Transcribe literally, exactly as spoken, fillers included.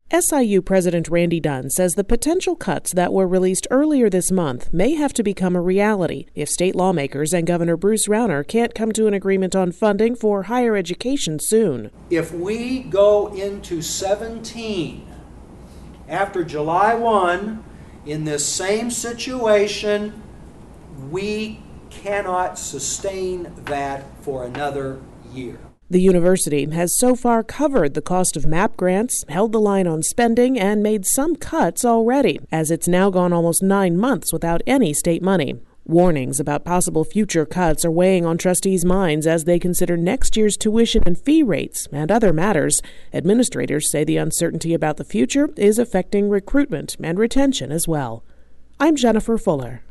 S I U President Randy Dunn says the potential cuts that were released earlier this month may have to become a reality if state lawmakers and Governor Bruce Rauner can't come to an agreement on funding for higher education soon. If we go into seventeen after July first in this same situation, we cannot sustain that for another year. The university has so far covered the cost of MAP grants, held the line on spending, and made some cuts already, as it's now gone almost nine months without any state money. Warnings about possible future cuts are weighing on trustees' minds as they consider next year's tuition and fee rates and other matters. Administrators say the uncertainty about the future is affecting recruitment and retention as well. I'm Jennifer Fuller.